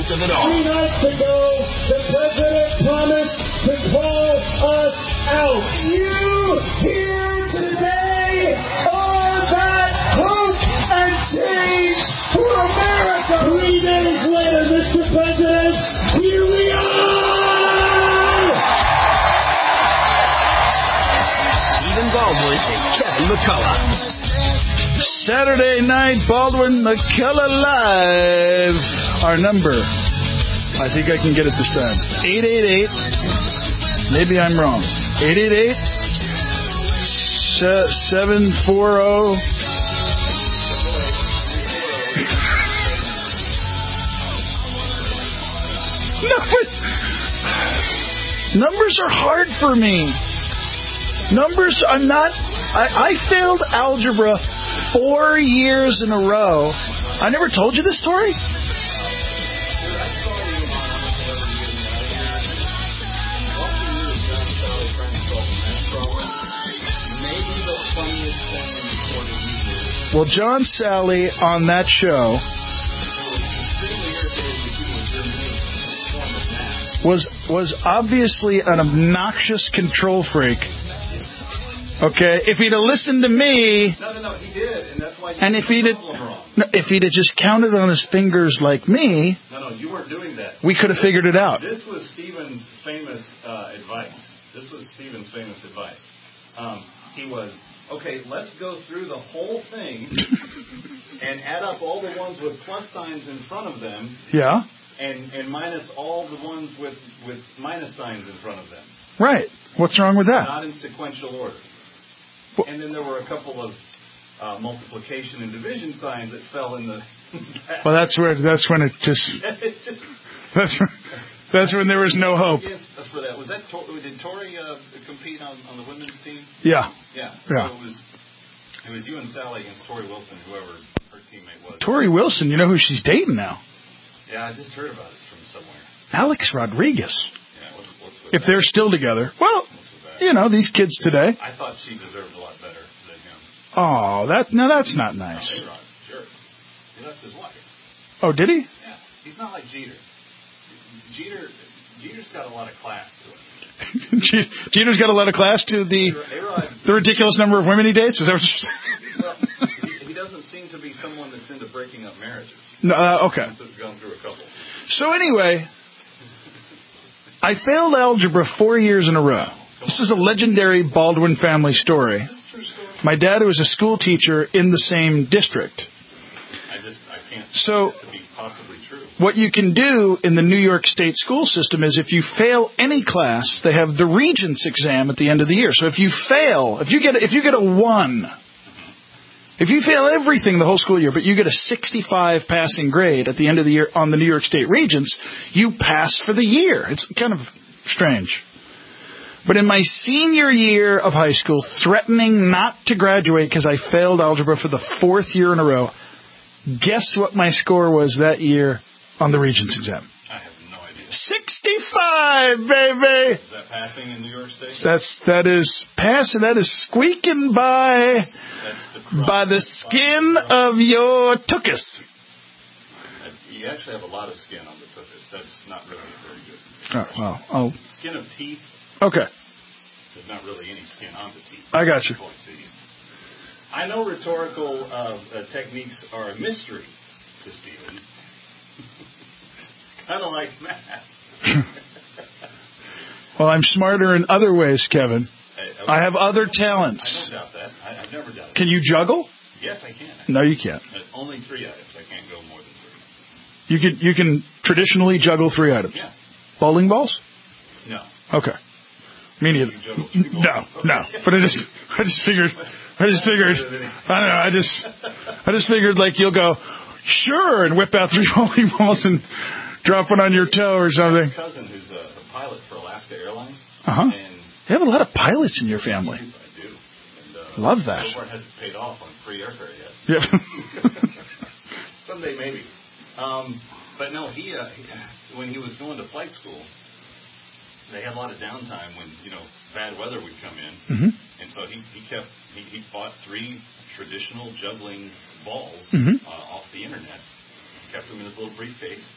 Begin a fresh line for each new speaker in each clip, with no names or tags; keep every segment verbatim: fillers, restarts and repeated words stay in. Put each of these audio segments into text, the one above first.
point of it all.
Three nights ago, the president promised to call us out. You here today are that hope and change for America. Three days later, Mister President, here we are!
Stephen Baldwin and Kevin McCullough.
Saturday night, Baldwin McCullough Live. Our number, I think I can get it this time. eight eight eight, maybe I'm wrong. eight eight eight, seven four zero. Numbers, numbers are hard for me. Numbers, I'm not, I, I failed algebra four years in a row. I never told you this story? Well, John Sally on that show was was obviously an obnoxious control freak. Okay, if he'd have listened to me,
no, no, no, he did, and that's why.
And if he'd have, no, if he'd have just counted on his fingers like me,
no, no, you weren't doing that.
We could have figured it out.
This was Stephen's famous uh, advice. This was Stephen's famous advice. Um, he was okay. Let's go through the whole thing and add up all the ones with plus signs in front of them.
Yeah.
And and minus all the ones with with minus signs in front of them.
Right. What's wrong with that?
Not in sequential order. And then there were a couple of uh, multiplication and division signs that fell in the.
Well, that's where that's when it just.
it just
that's when, that's when there was no hope.
For that, was that did Tori uh, compete on, on the women's team?
Yeah.
Yeah.
Yeah.
So it was it was you and Sally against Tori Wilson, whoever her teammate was.
Tori Wilson, you know who she's dating now?
Yeah, I just heard about it from somewhere.
Alex Rodriguez.
Yeah. What's, what's with
if
that?
They're still together, well. You know, these kids today.
I thought she deserved a lot better than him.
Oh, that no, that's not nice.
No, A-Rod's a jerk. He left his wife.
Oh, did he?
Yeah. He's not like Jeter. Jeter, Jeter's got a lot of class to him.
Jeter's got a lot of class to the the ridiculous number of women he dates? Is that what you're saying?
Well, he, he doesn't seem to be someone that's into breaking up marriages.
No, uh, okay.
He's gone through a couple.
So anyway, I failed algebra four years in a row. This is a legendary Baldwin family story. My dad was a school teacher in the same district.
I just I can't
so,
to be possibly true.
What you can do in the New York State school system is if you fail any class, they have the Regents exam at the end of the year. So if you fail, if you get if you get a one, if you fail everything the whole school year, but you get a sixty-five passing grade at the end of the year on the New York State Regents, you pass for the year. It's kind of strange. But in my senior year of high school, threatening not to graduate because I failed algebra for the fourth year in a row, guess what my score was that year on the Regents exam?
I have no idea.
sixty-five, baby!
Is that passing in New York State?
That's, that is passing, that is squeaking by,
That's the
by the skin of your tuchus.
You actually have a lot of skin on the tuchus. That's not really very good.
Oh, well, oh.
Skin of teeth.
Okay.
There's not really any skin on the teeth.
I got you.
I know rhetorical uh, uh, techniques are a mystery to Stephen. Kind of like math.
Well, I'm smarter in other ways, Kevin.
I, okay.
I have other talents.
I don't doubt that. I, I've never doubted
Can you juggle?
Yes, I can.
No, you can't.
But only three items. I can't go more than three.
You can you can traditionally juggle three items.
Yeah.
Bowling balls?
No.
Okay. Me neither. No, no. But I just, I just figured, I just figured, I don't know, I just, I just figured like you'll go, sure, and whip out three bowling balls and drop one on your toe or something.
I have a cousin who's a, a pilot for Alaska Airlines.
Uh-huh.
And
you have a lot of pilots in your family.
I do. And, uh,
Love that.
So far it hasn't paid off on free airfare yet.
Yep.
Someday maybe. Um, but no, he, uh, he, when he was going to flight school, they had a lot of downtime when, you know, bad weather would come in.
Mm-hmm.
And so he, he kept, he, he bought three traditional juggling balls
mm-hmm.
uh, off the internet, kept them in his little briefcase,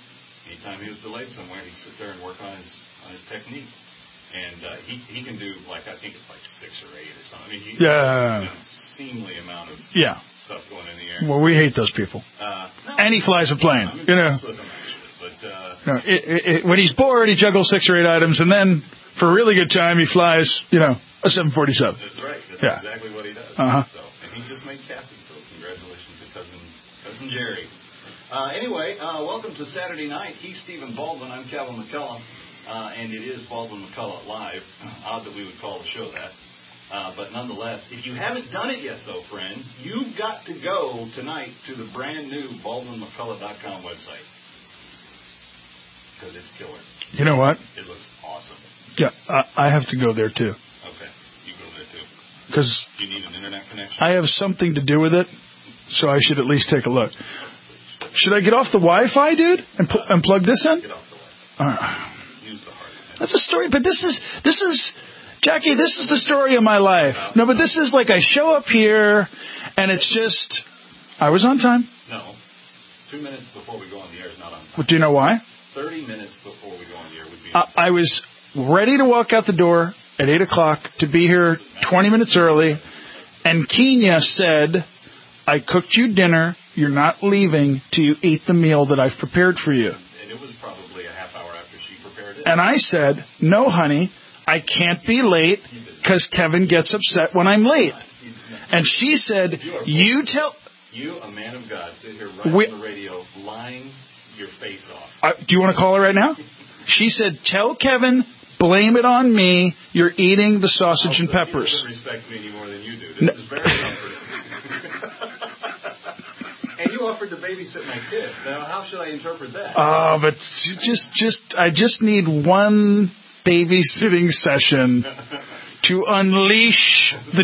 anytime he was delayed somewhere, he'd sit there and work on his on his technique. And uh, he he can do, like, I think it's like six or eight or something. I mean, he
Yeah.
an obscenely amount of
Yeah.
stuff going in the air.
Well, we hate those people.
Uh, no,
And he flies a plane,
I'm
you know.
impressed with him, actually. But, uh,
No, it, it, it, when he's bored, he juggles six or eight items, and then for a really good time, he flies, you know, a seven forty-seven.
That's right. That's
Yeah.
exactly what he does.
Uh-huh.
So, and he just made captain, so congratulations to cousin cousin Jerry. Uh, anyway, uh, welcome to Saturday night. He's Stephen Baldwin. I'm Calvin McCullough, uh, and it is Baldwin McCullough Live. Odd that we would call the show that. Uh, but nonetheless, if you haven't done it yet, though, friends, you've got to go tonight to the brand new Baldwin McCullough dot com website. Because it's killer.
You know what?
It looks awesome.
Yeah, I, I have to go there, too.
Okay, you go there, too.
Because
You need an internet connection?
I have something to do with it, so I should at least take a look. Should I get off the Wi-Fi, dude, and, pl- and plug this in?
Get off the way.
All right.
Use the heart.
That's a story, but this is, this is, Jackie, this is the story of my life. No, but this is like I show up here, and it's just, I was on time.
No. Two minutes before we go on the air is not on time.
But do you know why?
Thirty minutes before we go on the air would be
I,
on time.
I was ready to walk out the door at eight o'clock to be here twenty minutes early, and Kenya said, I cooked you dinner. You're not leaving till you eat the meal that I've prepared for you.
And it was probably a half hour after she prepared it.
And I said, no, honey, I can't be late because Kevin gets upset when I'm late. And she said, you tell...
You, a man of God, sit here right
We-
on the radio lying your face off.
Uh, do you want to call her right now? She said, tell Kevin, blame it on me. You're eating the sausage and
Also,
peppers.
He doesn't respect me any more than you do. This is very comforting. And you offered to babysit my kid. Now, how should I interpret that?
Oh, but just, just, I just need one babysitting session to unleash the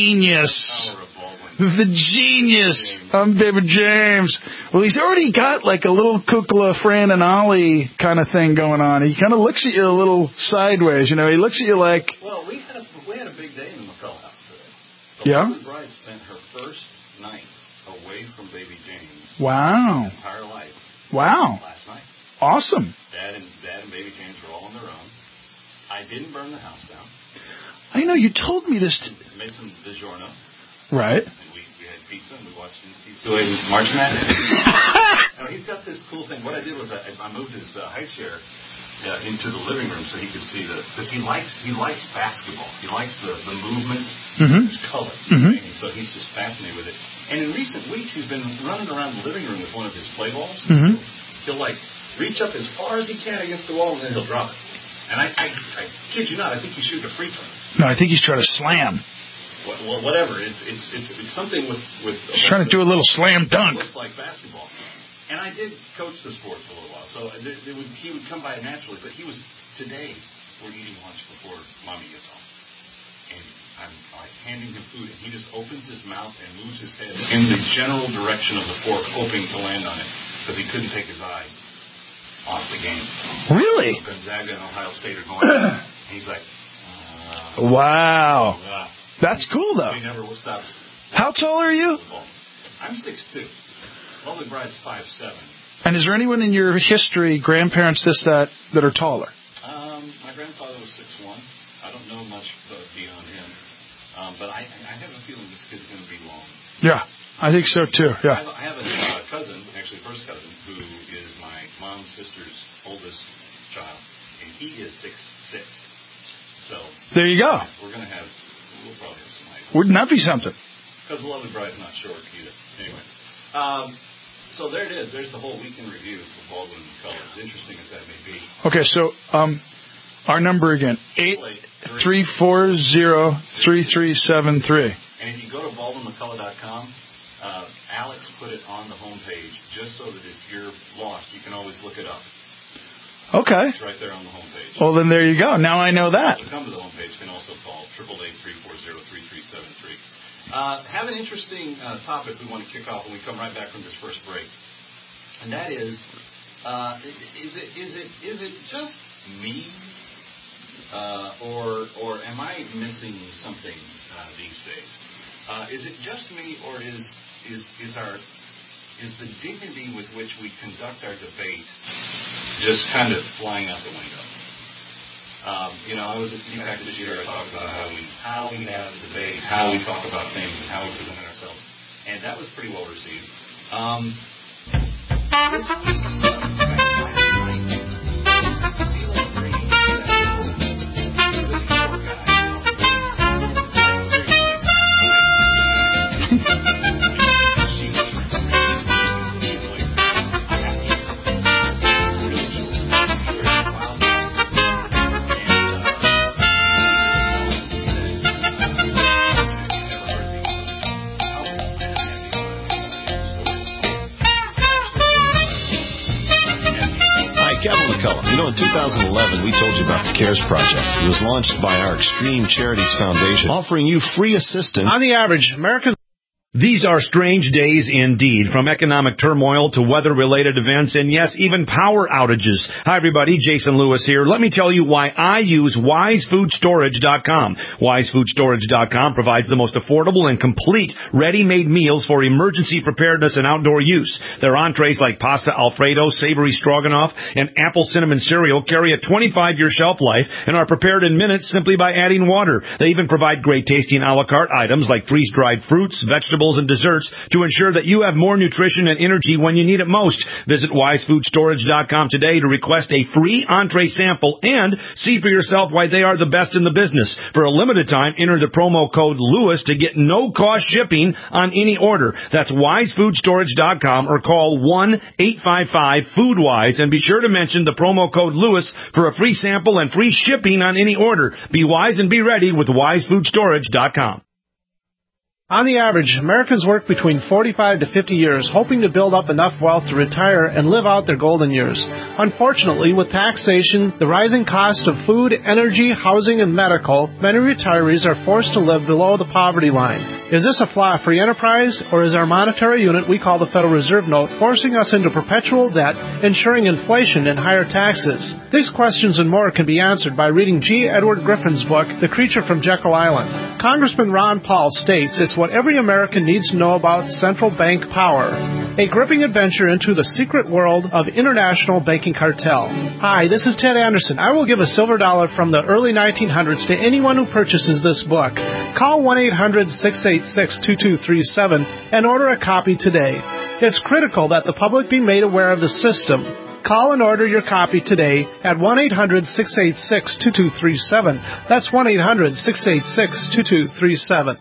genius.
Power of Baldwin.
The genius. I'm David James. Well, he's already got like a little Kukla, Fran, and Ollie kind of thing going on. He kind of looks at you a little sideways. You know, he looks at you like...
Well, we had a, we had a big day in the McCullough house today. The
Yeah?
lovely bride spent her first night away from baby James
Wow.
her entire life
Wow.
last night.
Awesome.
Dad and Dad and baby James were all on their own. I didn't burn the house down.
I know, you told me this. T-
Made some DiGiorno.
right.
And we, we had pizza and we watched N C double A March Madness. Now, he's got this cool thing. What I did was I, I moved his uh, high chair uh, into the living room so he could see the, because he likes he likes basketball. He likes the, the movement,
Mhm.
there's color.
Mhm.
And so he's just fascinated with it. And in recent weeks, he's been running around the living room with one of his play balls.
Mhm.
He'll like reach up as far as he can against the wall and then he'll drop it. And I, I, I kid you not, I think he's shooting a free throw.
No, I think he's trying to slam.
What, well, whatever. It's it's it's, it's something with with.
He's trying to do a little slam dunk.
Looks like basketball. And I did coach the sport for a little while, so there, there would, he would come by it naturally. But he was today. We're eating lunch before mommy gets home, and I'm like handing him food, and he just opens his mouth and moves his head in the general direction of the fork, hoping to land on it because he couldn't take his eye off the game.
Really?
Gonzaga and Ohio State are going. And he's like, uh,
Wow.
uh,
That's cool, though.
he never stops.
How tall are you?
I'm six two. Lovely Bride's five seven.
And is there anyone in your history, grandparents, this, that, that are taller?
Um, my grandfather was six one. I don't know much uh, beyond him. Um, but I, I have a feeling this kid's going to be long.
Yeah, I think so, too.
I
Yeah.
have, I have a uh, cousin, actually first cousin, who is my mom's sister's oldest child. And he is six six. So
There you go.
we're going to have, we'll probably have some height.
Wouldn't that be something?
Because the Lovely Bride's not short either. Anyway. Um, so there it is. There's the whole weekend review for Baldwin and McCullough. As interesting as that may be.
Okay, so um, our number again, eight three four zero three three seven three.
And if you go to Baldwin McCullough dot com, uh, Alex put it on the homepage just so that if you're lost, you can always look it up.
Okay.
It's right there on the homepage.
Well, then there you go. Now I know that.
To come to the homepage, you can also call eight eight eight, three four zero, three three seven three. Uh, have an interesting uh, topic we want to kick off when we come right back from this first break. And that is, uh, is it is it is it just me, uh, or or am I missing something uh, these days? Uh, is it just me, or is is is our is the dignity with which we conduct our debate just kind of flying out the window. Um, you know, I was at C PAC this year. I talked about how we how we have the debate, how we talk about things, and how we present ourselves, and that was pretty well received. Um, this week,
You know, in two thousand eleven, we told you about the CARES Project. It was launched by our Extreme Charities Foundation, offering you free assistance.
On the average, Americans...
These are strange days indeed, from economic turmoil to weather-related events and, yes, even power outages. Hi, everybody. Jason Lewis here. Let me tell you why I use wise food storage dot com. wise food storage dot com provides the most affordable and complete ready-made meals for emergency preparedness and outdoor use. Their entrees like pasta Alfredo, savory stroganoff, and apple cinnamon cereal carry a twenty-five year shelf life and are prepared in minutes simply by adding water. They even provide great-tasting a la carte items like freeze-dried fruits, vegetables, and desserts to ensure that you have more nutrition and energy when you need it most. Visit wise food storage dot com today to request a free entree sample and see for yourself why they are the best in the business. For a limited time, enter the promo code Lewis to get no-cost shipping on any order. That's wise food storage dot com or call one eight five five food wise and be sure to mention the promo code Lewis for a free sample and free shipping on any order. Be wise and be ready with wise food storage dot com.
On the average, Americans work between forty-five to fifty years, hoping to build up enough wealth to retire and live out their golden years. Unfortunately, with taxation, the rising cost of food, energy, housing, and medical, many retirees are forced to live below the poverty line. Is this a flaw-free enterprise, or is our monetary unit we call the Federal Reserve Note forcing us into perpetual debt, ensuring inflation and higher taxes? These questions and more can be answered by reading G. Edward Griffin's book, The Creature from Jekyll Island. Congressman Ron Paul states it's what every American needs to know about central bank power. A gripping adventure into the secret world of international banking cartel. Hi, this is Ted Anderson. I will give a silver dollar from the early nineteen hundreds to anyone who purchases this book. Call one eight hundred six eight six two two three seven and order a copy today. It's critical that the public be made aware of the system. Call and order your copy today at one eight hundred six eight six two two three seven. That's one eight hundred six eight six two two three seven.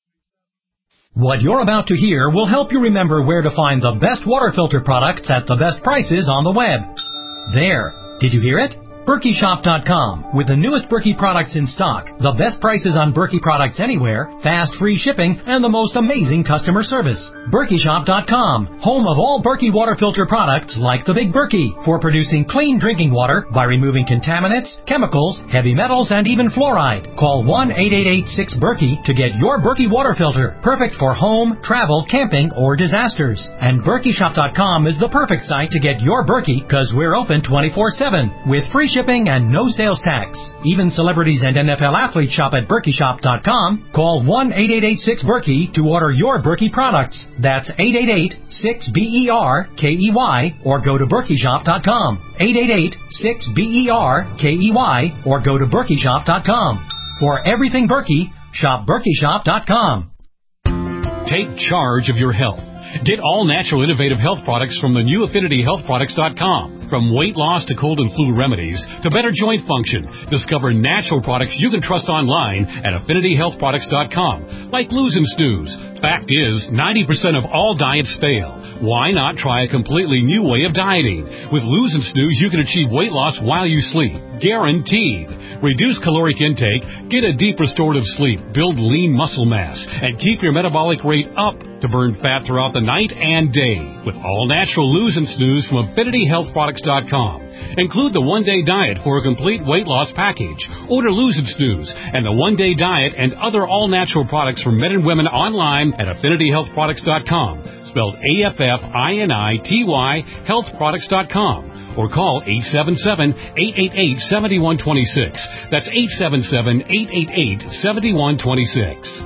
What you're about to hear will help you remember where to find the best water filter products at the best prices on the web. There. Did you hear it? Berkey Shop dot com. With the newest Berkey products in stock, the best prices on Berkey products anywhere, fast free shipping, and the most amazing customer service. Berkey Shop dot com. Home of all Berkey water filter products like the Big Berkey for producing clean drinking water by removing contaminants, chemicals, heavy metals, and even fluoride. Call one eight eight eight six Berkey to get your Berkey water filter. Perfect for home, travel, camping, or disasters. And Berkey Shop dot com is the perfect site to get your Berkey because we're open twenty-four seven with free shipping and no sales tax. Even celebrities and N F L athletes shop at Berkey Shop dot com. Call one eight eight eight six Berkey to order your Berkey products. That's eight eight eight six B E R K E Y or go to Berkey Shop dot com. eight eight eight six B E R K E Y or go to Berkey Shop dot com. For everything Berkey, shop Berkey Shop dot com.
Take charge of your health. Get all natural innovative health products from the new Affinity Health Products dot com. From weight loss to cold and flu remedies to better joint function, discover natural products you can trust online at Affinity Health Products dot com, like Lose and Snooze. Fact is, ninety percent of all diets fail. Why not try a completely new way of dieting? With Lose and Snooze, you can achieve weight loss while you sleep. Guaranteed. Reduce caloric intake, get a deep restorative sleep, build lean muscle mass, and keep your metabolic rate up to burn fat throughout the night and day. With all natural Lose and Snooze from Affinity Health Products dot com. Include the one-day diet for a complete weight loss package. Order Lose and Snooze and the one-day diet and other all-natural products for men and women online at Affinity Health Products dot com. Spelled A F F I N I T Y Health Products dot com. Or call eight seven seven, eight eight eight, seven one two six. That's eight seven seven, eight eight eight, seven one two six.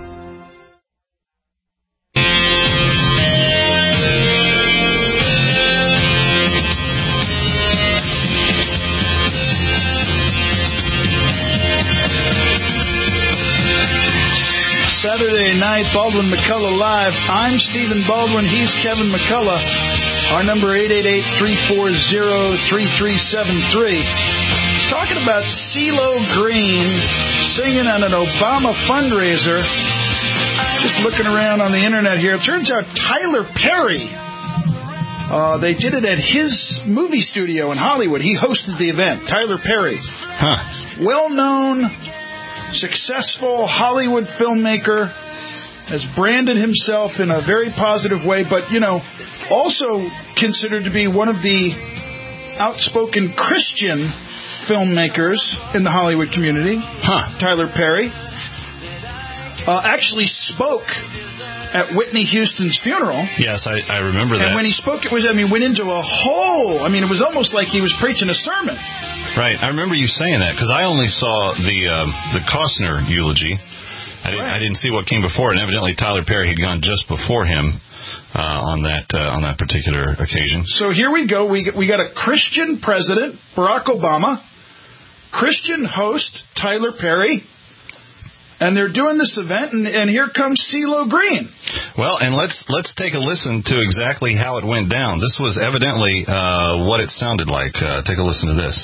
Saturday night, Baldwin McCullough Live. I'm Stephen Baldwin. He's Kevin McCullough. Our number eight eight eight, three four zero, three three seven three. Talking about CeeLo Green singing on an Obama fundraiser. Just looking around on the internet here. It turns out Tyler Perry, uh, they did it at his movie studio in Hollywood. He hosted the event. Tyler Perry.
Huh.
Well-known, successful Hollywood filmmaker, has branded himself in a very positive way, but, you know, also considered to be one of the outspoken Christian filmmakers in the Hollywood community.
Huh.
Tyler Perry uh, actually spoke at Whitney Houston's funeral.
Yes, I, I remember that.
And when he spoke, it was, I mean, went into a whole, I mean, it was almost like he was preaching a sermon.
Right. I remember you saying that because I only saw the uh, the Costner eulogy. I didn't, right. I didn't see what came before it, and evidently Tyler Perry had gone just before him uh, on that uh, on that particular occasion.
So here we go. We we got a Christian president, Barack Obama, Christian host, Tyler Perry, and they're doing this event, and, and here comes CeeLo Green.
Well, and let's let's take a listen to exactly how it went down. This was evidently uh, what it sounded like. Uh, take a listen to this.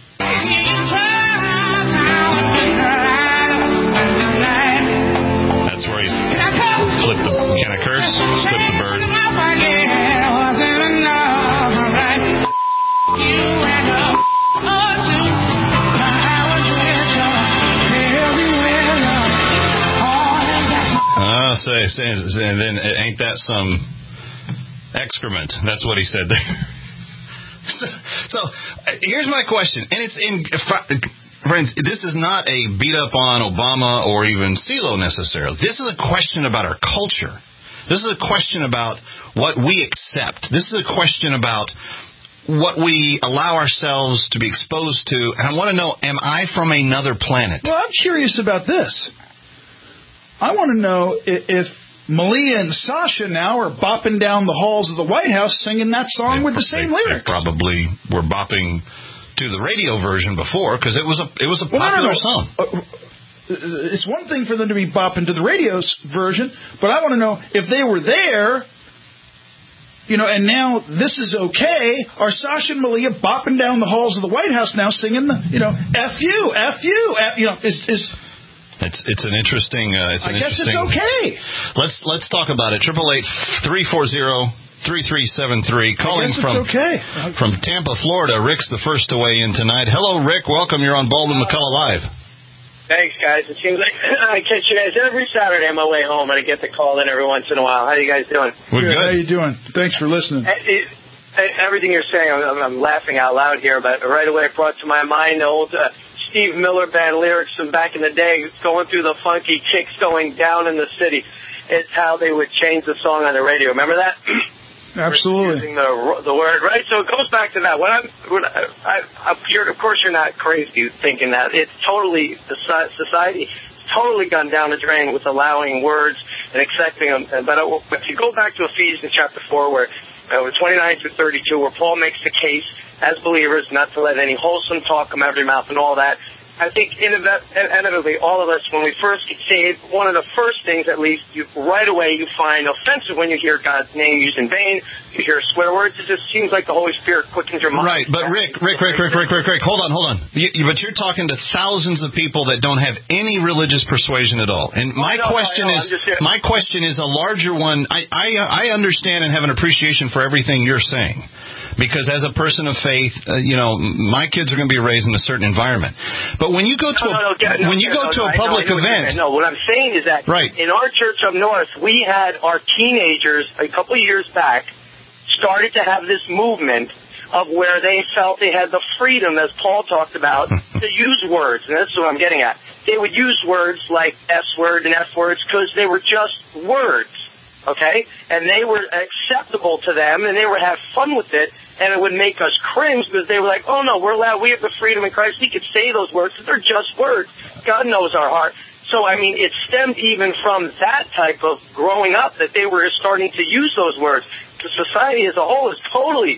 That's where he flipped the, can I curse? Flipped the bird. Ah, so, so, and then ain't that some excrement? That's what he said there. So, so here's my question, and it's in friends. This is not a beat up on Obama or even CeeLo necessarily. This is a question about our culture. This is a question about what we accept. This is a question about what we allow ourselves to be exposed to. And I want to know: am I from another planet?
Well, I'm curious about this. I want to know if Malia and Sasha now are bopping down the halls of the White House singing that song
they,
with the same
they,
lyrics.
They probably were bopping to the radio version before because it was a it was a popular
well, no, no, no.
song.
Uh, it's one thing for them to be bopping to the radio version, but I want to know if they were there, you know, and now this is okay. Are Sasha and Malia bopping down the halls of the White House now singing the, you know, F you, F you, F, you know, is is.
It's it's an interesting. Uh, it's an
I guess
interesting.
it's okay.
Let's let's talk about it. Triple eight three four zero three three seven three. Calling
I guess
from
it's okay.
from Tampa, Florida. Rick's the first to weigh in tonight. Hello, Rick. Welcome. You're on Baldwin McCullough Live.
Thanks, guys. It seems like I catch you guys every Saturday on my way home, and I get to call in every once in a while. How you guys doing?
We're good.
How you doing? Thanks for listening.
It, it, everything you're saying, I'm, I'm laughing out loud here, but right away it brought to my mind the old Uh, Steve Miller Band lyrics from back in the day, going through the funky kicks going down in the city. It's how they would change the song on the radio. Remember that?
Absolutely.
Using the, the word, right? So it goes back to that. When I'm, when I, I, you're, of course, you're not crazy thinking that. It's totally, the society has totally gone down the drain with allowing words and accepting them. But if you go back to Ephesians chapter four, where uh, twenty-nine through thirty-two, where Paul makes the case as believers not to let any wholesome talk come out of your mouth and all that. I think inevitably all of us, when we first get saved, one of the first things, at least, you, right away you find offensive when you hear God's name used in vain. You hear swear words. It just seems like the Holy Spirit quickens your mind.
Right, but Rick, Rick, Rick, Rick, Rick, Rick, Rick, hold on, hold on. You, you, but you're talking to thousands of people that don't have any religious persuasion at all. And my
know,
question
know,
is, my question is a larger one. I, I, I understand and have an appreciation for everything you're saying. Because as a person of faith, uh, you know, my kids are going to be raised in a certain environment. But when you go to
no, no,
a,
no,
when you
no,
go
no,
to
no,
a public
I know, I know
event,
what no, what I'm saying is that
right.
in our church up north, we had our teenagers a couple of years back started to have this movement of where they felt they had the freedom, as Paul talked about, to use words, and that's what I'm getting at. They would use words like S word and F words because they were just words, okay, and they were acceptable to them, and they would have fun with it. And it would make us cringe because they were like, oh, no, we're allowed. We have the freedom in Christ. We could say those words because they're just words. God knows our heart. So, I mean, it stemmed even from that type of growing up that they were starting to use those words. The society as a whole is totally,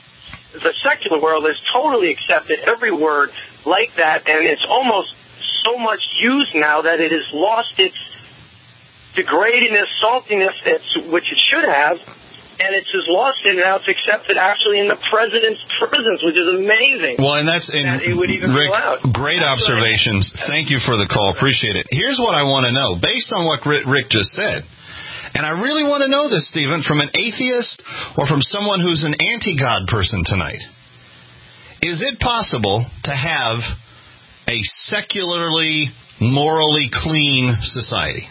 the secular world has totally accepted every word like that. And it's almost so much used now that it has lost its degrading this saltiness, it's, which it should have, and it's just lost it, and now it's accepted actually in the president's prisons, which is amazing.
Well, and that's in,
that it would even
Rick,
go out.
Great
that's
observations. Thank you for the call. Appreciate it. Here's what I want to know, based on what Rick just said. And I really want to know this, Stephen, from an atheist or from someone who's an anti-God person tonight. Is it possible to have a secularly, morally clean society?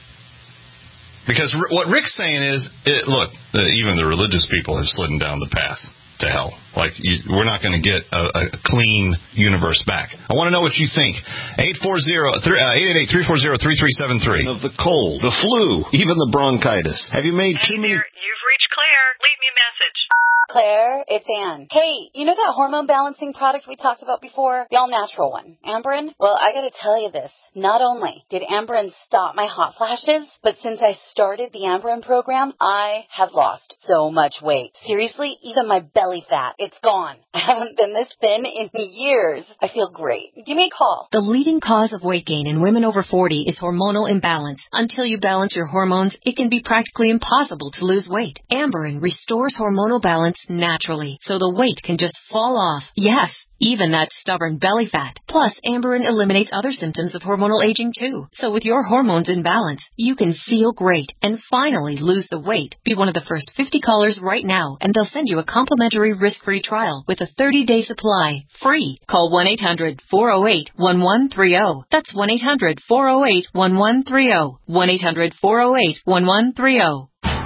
Because what Rick's saying is, it, look, uh, even the religious people have slidden down the path to hell. Like, you, we're not going to get a, a clean universe back. I want to know what you think. eight four zero, eight eight eight, three four zero, three three seven three.
Of the cold, the flu, even the bronchitis. Have you made
hey
too many...
There, you've reached Claire. Leave me a message.
Claire, it's Ann. Hey, you know that hormone balancing product we talked about before? The all-natural one, Amberen? Well, I gotta tell you this. Not only did Amberen stop my hot flashes, but since I started the Amberen program, I have lost so much weight. Seriously, even my belly fat, it's gone. I haven't been this thin in years. I feel great. Give me a call.
The leading cause of weight gain in women over forty is hormonal imbalance. Until you balance your hormones, it can be practically impossible to lose weight. Amberen restores hormonal balance naturally, so the weight can just fall off. Yes, even that stubborn belly fat. Plus, Amberen eliminates other symptoms of hormonal aging too. So with your hormones in balance, you can feel great and finally lose the weight. Be one of the first fifty callers right now, and they'll send you a complimentary risk-free trial with a thirty-day supply, free. Call one eight hundred, four oh eight, one one three oh. That's one eight hundred, four oh eight, one one three oh. one eight hundred, four oh eight, one one three oh.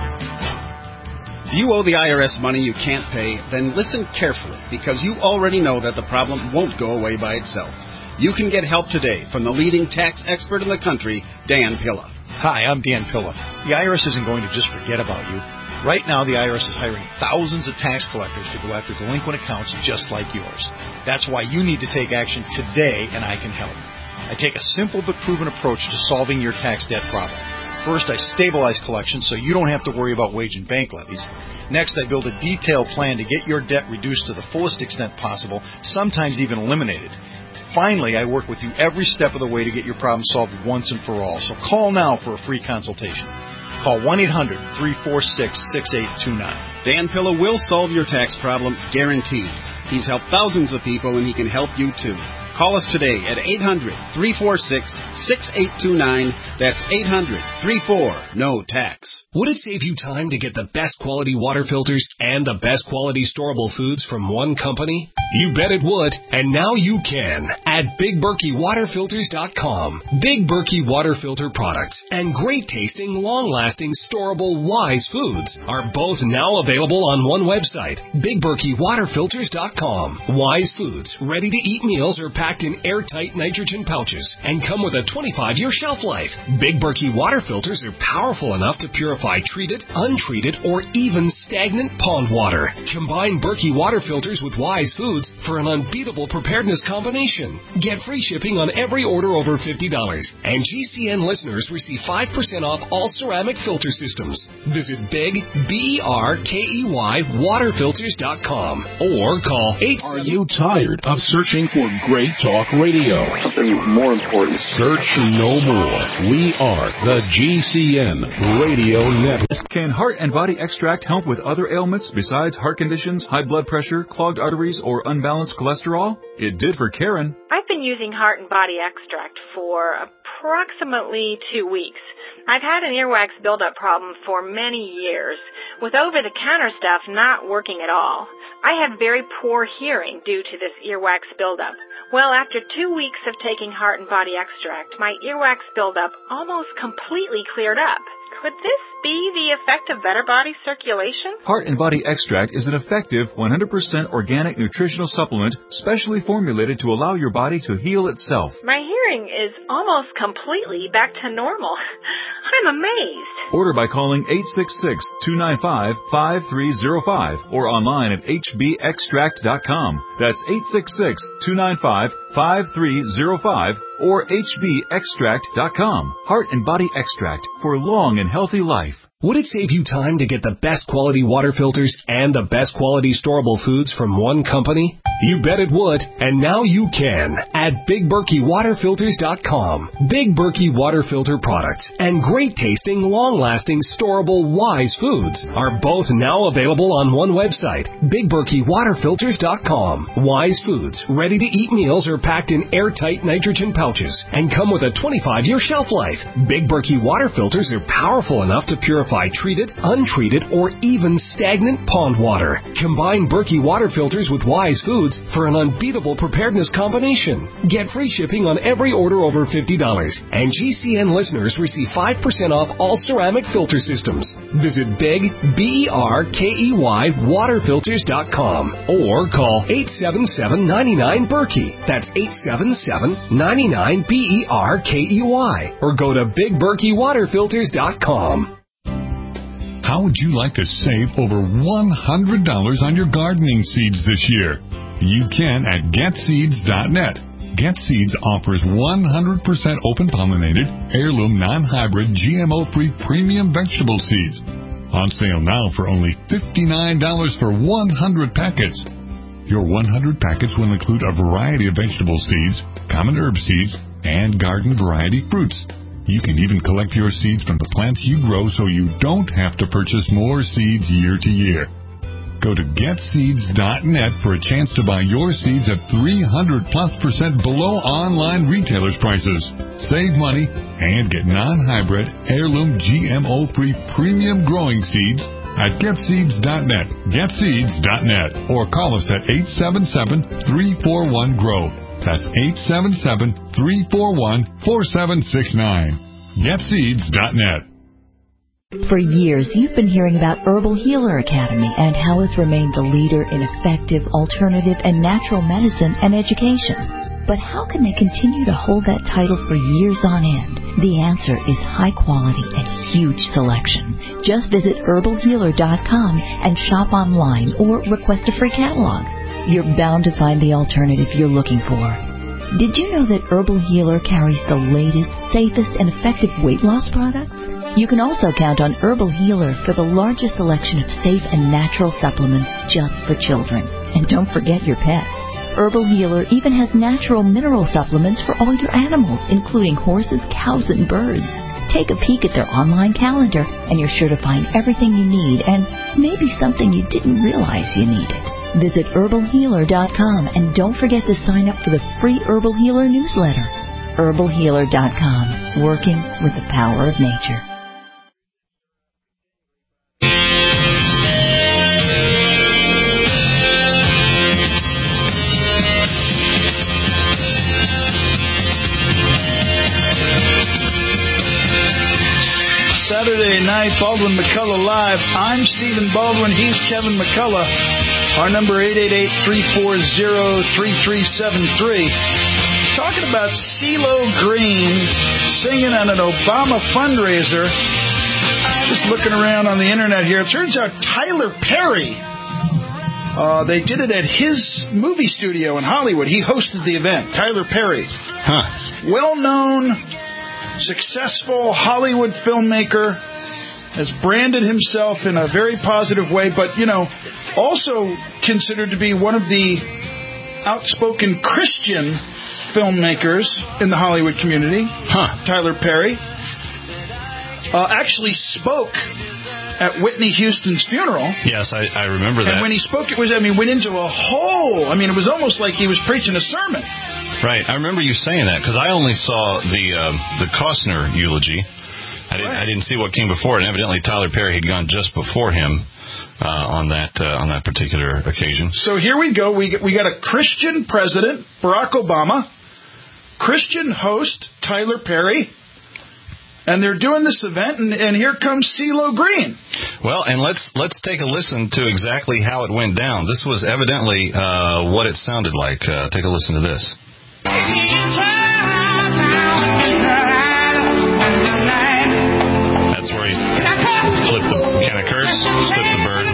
If you owe the I R S money you can't pay, then listen carefully, because you already know that the problem won't go away by itself. You can get help today from the leading tax expert in the country, Dan Pilla.
Hi, I'm Dan Pilla. The I R S isn't going to just forget about you. Right now, the I R S is hiring thousands of tax collectors to go after delinquent accounts just like yours. That's why you need to take action today, and I can help. I take a simple but proven approach to solving your tax debt problem. First, I stabilize collections so you don't have to worry about wage and bank levies. Next, I build a detailed plan to get your debt reduced to the fullest extent possible, sometimes even eliminated. Finally, I work with you every step of the way to get your problem solved once and for all. So call now for a free consultation. Call one eight hundred, three four six, six eight two nine.
Dan Pilla will solve your tax problem, guaranteed. He's helped thousands of people, and he can help you too. Call us today at eight hundred, three four six, six eight two nine. That's eight hundred, three four, N O tax.
Would it save you time to get the best quality water filters and the best quality storable foods from one company? You bet it would, and now you can at Big Berkey Water Filters dot com. Big Berkey Water Filter products and great tasting, long-lasting, storable Wise foods are both now available on one website, Big Berkey Water Filters dot com. Wise foods, ready-to-eat meals are packed in airtight nitrogen pouches and come with a twenty-five year shelf life. Big Berkey water filters are powerful enough to purify treated, untreated, or even stagnant pond water. Combine Berkey water filters with Wise foods for an unbeatable preparedness combination. Get free shipping on every order over fifty dollars. And G C N listeners receive five percent off all ceramic filter systems. Visit Big, B E R K E Y, water filters dot com or call eight seven.
Are you tired of searching for great talk radio?
Something more important.
Search no more. We are the G C N Radio Network.
Can Heart and Body Extract help with other ailments besides heart conditions, high blood pressure, clogged arteries, or unbalanced cholesterol? It did for Karen.
I've been using Heart and Body Extract for approximately two weeks. I've had an earwax buildup problem for many years, with over-the-counter stuff not working at all. I had very poor hearing due to this earwax buildup. Well, after two weeks of taking Heart and Body Extract, my earwax buildup almost completely cleared up. Could this be the effect of better body circulation?
Heart and Body Extract is an effective one hundred percent organic nutritional supplement specially formulated to allow your body to heal itself.
My hearing is almost completely back to normal. I'm amazed.
Order by calling eight six six, two nine five, five three zero five or online at H B extract dot com. That's eight six six, two nine five, five three zero five or H B extract dot com. Heart and Body Extract for long and healthy life.
Would it save you time to get the best quality water filters and the best quality storable foods from one company? You bet it would, and now you can at Big Berkey Water Filters dot com. Big Berkey Water Filter products and great tasting, long-lasting, storable Wise foods are both now available on one website, Big Berkey Water Filters dot com. Wise foods, ready-to-eat meals are packed in airtight nitrogen pouches and come with a twenty-five year shelf life. Big Berkey Water Filters are powerful enough to purify treated, untreated, or even stagnant pond water. Combine Berkey Water Filters with Wise foods for an unbeatable preparedness combination. Get free shipping on every order over fifty dollars, and G C N listeners receive five percent off all ceramic filter systems. Visit Big, B E R K E Y, Water Filters dot com or call eight seven seven, nine nine, Berkey. That's eight seven seven, nine nine, B E R K E Y, or go to Big Berkey Water Filters dot com.
How would you like to save over one hundred dollars on your gardening seeds this year? You can at Get Seeds dot net. Get Seeds offers one hundred percent open-pollinated, heirloom, non-hybrid, G M O-free premium vegetable seeds. On sale now for only fifty-nine dollars for one hundred packets. Your one hundred packets will include a variety of vegetable seeds, common herb seeds, and garden variety fruits. You can even collect your seeds from the plants you grow so you don't have to purchase more seeds year to year. Go to Get Seeds dot net for a chance to buy your seeds at three hundred plus percent below online retailers' prices. Save money and get non-hybrid, heirloom, G M O-free premium growing seeds at Get Seeds dot net, Get Seeds dot net, or call us at eight seven seven, three four one, G R O W. That's eight seven seven, three four one, four seven six nine. Get Seeds dot net.
For years, you've been hearing about Herbal Healer Academy and how it's remained the leader in effective, alternative, and natural medicine and education. But how can they continue to hold that title for years on end? The answer is high quality and huge selection. Just visit Herbal Healer dot com and shop online or request a free catalog. You're bound to find the alternative you're looking for. Did you know that Herbal Healer carries the latest, safest, and effective weight loss products? You can also count on Herbal Healer for the largest selection of safe and natural supplements just for children. And don't forget your pets. Herbal Healer even has natural mineral supplements for all your animals, including horses, cows, and birds. Take a peek at their online calendar, and you're sure to find everything you need and maybe something you didn't realize you needed. Visit Herbal Healer dot com and don't forget to sign up for the free Herbal Healer newsletter. Herbal Healer dot com, working with the power of nature.
Saturday night, Baldwin McCullough Live. I'm Stephen Baldwin. He's Kevin McCullough. Our number eight eight eight, three four zero, three three seven three. Talking about CeeLo Green singing at an Obama fundraiser. Just looking around on the internet here. It turns out Tyler Perry, uh, they did it at his movie studio in Hollywood. He hosted the event. Tyler Perry.
Huh.
Well-known, successful Hollywood filmmaker, has branded himself in a very positive way, but, you know, also considered to be one of the outspoken Christian filmmakers in the Hollywood community.
Huh.
Tyler Perry uh, actually spoke at Whitney Houston's funeral.
Yes, I, I remember that.
And when he spoke, it was, I mean, went into a whole, I mean, it was almost like he was preaching a sermon.
Right. I remember you saying that because I only saw the uh, the Costner eulogy. I didn't, right. I didn't see what came before it. And evidently, Tyler Perry had gone just before him uh, on that uh, on that particular occasion.
So here we go. We we got a Christian president, Barack Obama, Christian host, Tyler Perry, and they're doing this event, and, and here comes CeeLo Green.
Well, and let's let's take a listen to exactly how it went down. This was evidently uh, what it sounded like. Uh, take a listen to this. That's where he flipped the can of curse, flipped the bird.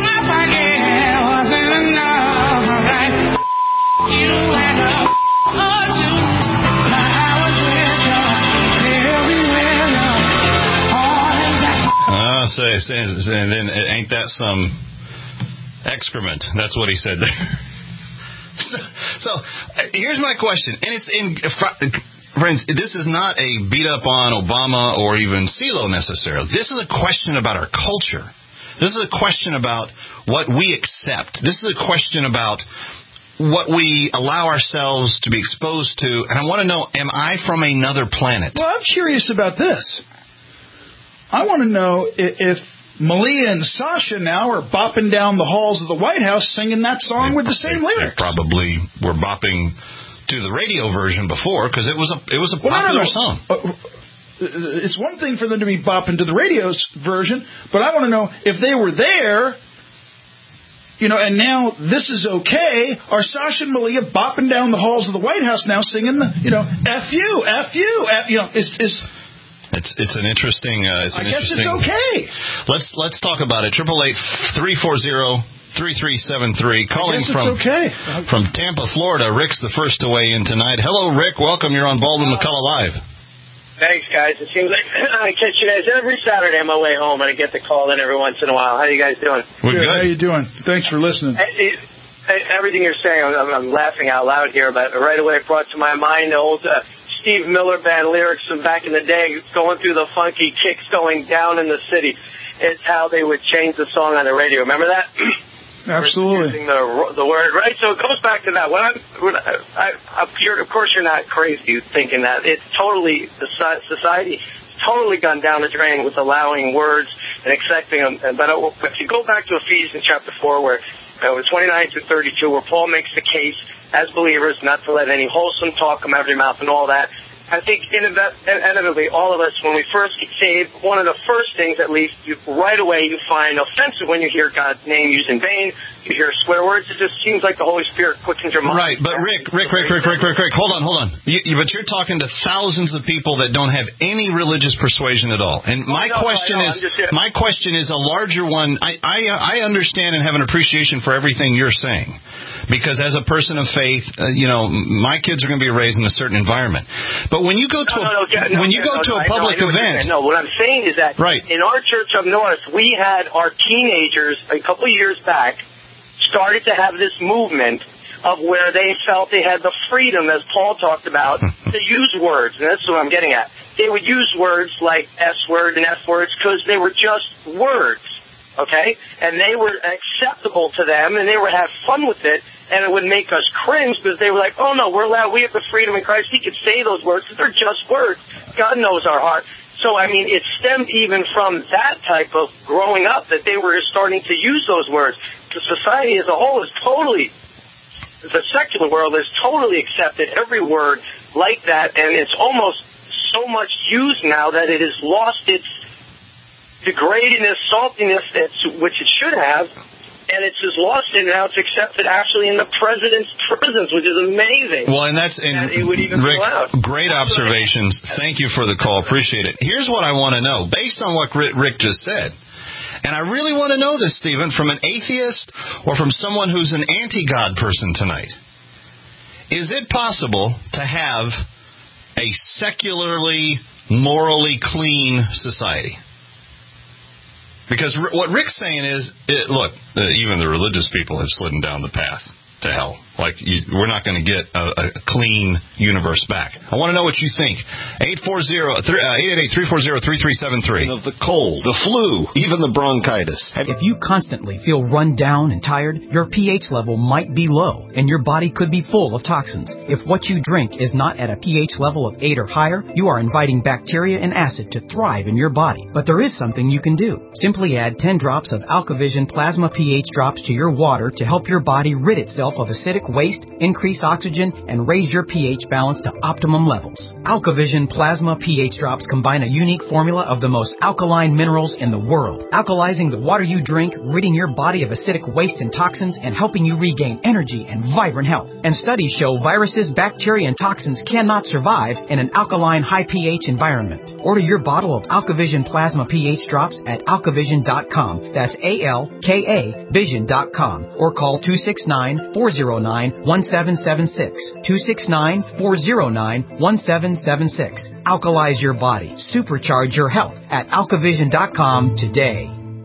Uh, so, And then ain't that some excrement? That's what he said there. so, so here's my question, and it's in friends. This is not a beat up on Obama or even CeeLo necessarily. This is a question about our culture. This is a question about what we accept. This is a question about what we allow ourselves to be exposed to. And I want to know, am I from another planet?
Well, I'm curious about this. I want to know if Malia and Sasha now are bopping down the halls of the White House singing that song
they,
with the same
they,
lyrics.
They probably were bopping to the radio version before because it was a it was a
well,
popular
no, no, no.
song.
Uh, it's one thing for them to be bopping to the radio's version, but I want to know if they were there, you know, and now this is okay. Are Sasha and Malia bopping down the halls of the White House now singing the, you know, F you, F you, F, you know, is is.
It's it's an interesting. Uh, it's an
I guess
interesting.
it's okay.
Let's let's talk about it. Triple eight three four zero three three seven three. Calling
I guess
from
it's okay.
from Tampa, Florida. Rick's the first to weigh in tonight. Hello, Rick. Welcome. You're on Baldwin McCullough Live.
Thanks, guys. It seems like I catch you guys every Saturday on my way home, and I get to call in every once in a while. How you guys doing?
We're good.
How you doing? Thanks for listening.
I, it, I, everything you're saying, I'm, I'm laughing out loud here, but right away it brought to my mind the old uh, Steve Miller Band lyrics from back in the day, going through the funky kicks going down in the city. It's how they would change the song on the radio. Remember that?
Absolutely.
Using the, the word, right? So it goes back to that. When I'm, when I, I, you're, of course, you're not crazy thinking that. It's totally, the society totally gone down the drain with allowing words and accepting them. But if you go back to Ephesians chapter four, where it was twenty-nine to thirty-two, where Paul makes the case as believers not to let any wholesome talk come out of your mouth and all that. I think inevitably all of us, when we first get saved, one of the first things, at least, you, right away you find offensive when you hear God's name used in vain. You hear swear words. It just seems like the Holy Spirit quickens your mind.
Right, but Rick, Rick, Rick, Rick, Rick, Rick, Rick, hold on, hold on. You, you, but you're talking to thousands of people that don't have any religious persuasion at all. And my
no,
question
no,
is,
just,
my question is a larger one. I, I, I understand and have an appreciation for everything you're saying. Because as a person of faith, uh, you know, my kids are going to be raised in a certain environment. But when you go to
no,
a,
no, no,
when you
no,
go
no,
to a
no,
public
I know, I know
event,
what no, what I'm saying is that
right.
in our church up north, we had our teenagers a couple of years back started to have this movement of where they felt they had the freedom, as Paul talked about, to use words, and that's what I'm getting at. They would use words like S word and F words because they were just words. Okay? And they were acceptable to them, and they would have fun with it, and it would make us cringe because they were like, oh, no, we're allowed, we have the freedom in Christ. He could say those words because they're just words. God knows our heart. So, I mean, it stemmed even from that type of growing up that they were starting to use those words. The society as a whole is totally, the secular world has totally accepted every word like that, and it's almost so much used now that it has lost its degradiness, saltiness, which it should have, and it's just lost it, and now it's accepted actually in the president's prisons, which is amazing.
Well, and that's, and
it would even
Rick,
go out.
Great observations. Thank you for the call. Appreciate it. Here's what I want to know, based on what Rick just said, and I really want to know this, Stephen, from an atheist or from someone who's an anti-God person tonight. Is it possible to have a secularly, morally clean society? Because what Rick's saying is, it, look, uh, even the religious people have slidden down the path to hell. Like, you, we're not going to get a, a clean universe back. I want to know what you think. eight four zero, eight eight eight, three four zero, three three seven three.
Of the cold, the flu, even the bronchitis.
If you constantly feel run down and tired, your pH level might be low, and your body could be full of toxins. If what you drink is not at a pH level of eight or higher, you are inviting bacteria and acid to thrive in your body. But there is something you can do. Simply add ten drops of AlkaVision Plasma pH drops to your water to help your body rid itself of acidic waste, increase oxygen, and raise your pH balance to optimum levels. AlkaVision Plasma pH drops combine a unique formula of the most alkaline minerals in the world, alkalizing the water you drink, ridding your body of acidic waste and toxins, and helping you regain energy and vibrant health. And studies show viruses, bacteria, and toxins cannot survive in an alkaline, high pH environment. Order your bottle of AlkaVision Plasma pH drops at alkavision dot com. That's A L K A vision dot com. Or call two six nine, four zero nine, one seven seven six. two six nine, four zero nine, one seven seven six. Alkalize your body. Supercharge your health at alkavision dot com today.